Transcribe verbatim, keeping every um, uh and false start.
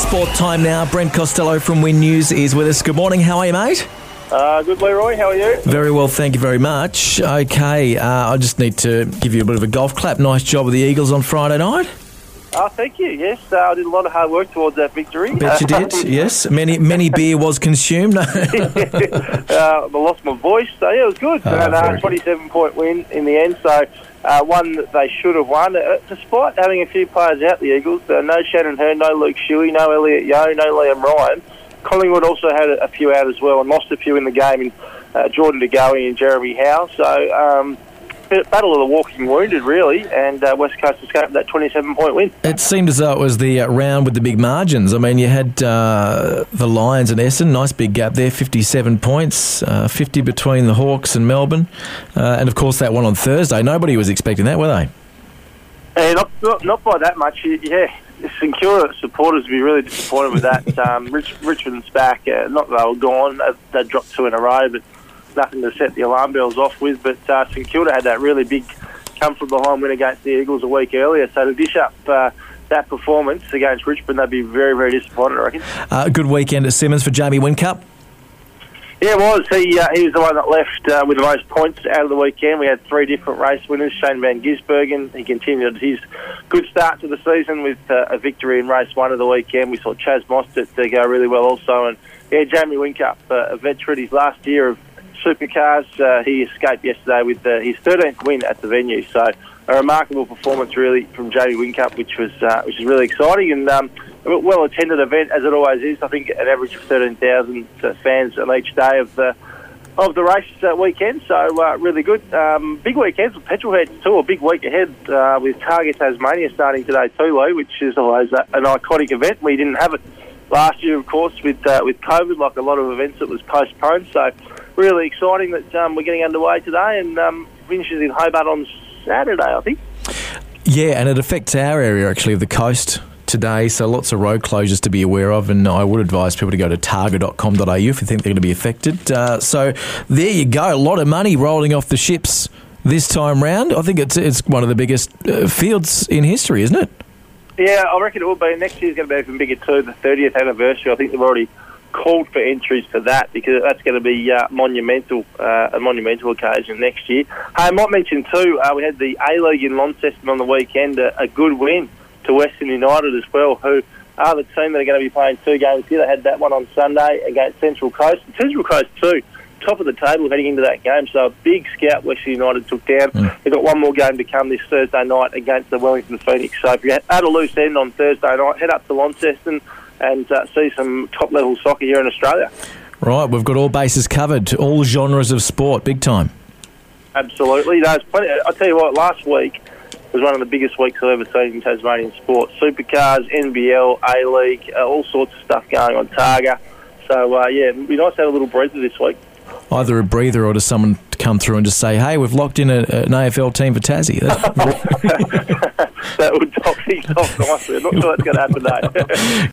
Sport time now. Brent Costello from Win News is with us. Good morning. How are you, mate? Uh, good, Leroy. How are you? Very well, thank you very much. Okay, uh, I just need to give you a bit of a golf clap. Nice job with the Eagles on Friday night. Oh, thank you. Yes, uh, I did a lot of hard work towards that victory. Bet you did, yes. Many many beer was consumed. uh, I lost my voice, so yeah, it was good. Oh, and a very twenty-seven point win in the end, so uh, one that they should have won. Uh, despite having a few players out, the Eagles, uh, no Shannon Hearn, no Luke Shuey, no Elliot Yeo, no Liam Ryan. Collingwood also had a, a few out as well and lost a few in the game in uh, Jordan De Goey and Jeremy Howe. So, um, battle of the walking wounded, really, and uh, West Coast escaped that twenty-seven point win. It seemed as though it was the uh, round with the big margins. I mean, you had uh, the Lions and Essendon, nice big gap there, fifty-seven points, uh, fifty between the Hawks and Melbourne, uh, and of course that one on Thursday. Nobody was expecting that, were they? Uh, not, not, not by that much, yeah. St Kilda supporters would be really disappointed with that. Um, Rich, Richmond's back. Uh, not that they were gone. They, they dropped two in a row, but nothing to set the alarm bells off with. But uh, St Kilda had that really big come-from-behind win against the Eagles a week earlier. So to dish up uh, that performance against Richmond, they'd be very, very disappointed, I reckon. Uh, good weekend at Simmons for Jamie Whincup. Yeah, it was. He uh, he was the one that left uh, with the most points out of the weekend. We had three different race winners. Shane Van Gisbergen, he continued his good start to the season with uh, a victory in race one of the weekend. We saw Chaz Mostert uh, go really well also. And yeah, Jamie Whincup, uh, a veteran, his last year of supercars, uh, he escaped yesterday with uh, his thirteenth win at the venue. So a remarkable performance really from Jamie Whincup, which was uh, which is really exciting and um, a well attended event as it always is. I think an average of thirteen thousand uh, fans on each day of the of the race uh, weekend. So uh, really good. Um, big weekends with petrol heads too. A big week ahead uh, with Target Tasmania starting today too, Lee, which is always a, an iconic event. We didn't have it last year, of course, with uh, with COVID, like a lot of events that was postponed. So really exciting that um, we're getting underway today and um, finishes in Hobart on Saturday, I think. Yeah, and it affects our area, actually, of the coast today, so lots of road closures to be aware of, and I would advise people to go to targa dot com dot a u if you think they're going to be affected. Uh, so there you go, a lot of money rolling off the ships this time round. I think it's it's one of the biggest uh, fields in history, isn't it? Yeah, I reckon it will be. Next year's going to be even bigger too, the thirtieth anniversary. I think they've already called for entries for that because that's going to be uh, monumental, uh, a monumental occasion next year. Hey, I might mention too, uh, we had the A-League in Launceston on the weekend, a, a good win to Western United as well, who are the team that are going to be playing two games here. They had that one on Sunday against Central Coast. And Central Coast too, top of the table heading into that game, so a big scout Western United took down. Mm. They've got one more game to come this Thursday night against the Wellington Phoenix. So if you're at a loose end on Thursday night, head up to Launceston and uh, see some top-level soccer here in Australia. Right, we've got all bases covered, all genres of sport, big time. Absolutely. There's plenty. I'll tell you what, last week was one of the biggest weeks I've ever seen in Tasmanian sport. Supercars, N B L, A-League, uh, all sorts of stuff going on, Targa. So, uh, yeah, it'd be nice to have a little breather this week. Either a breather or to someone to come through and just say, hey, we've locked in a, an A F L team for Tassie. That would top things off nicely. I'm not sure that's going to happen, though.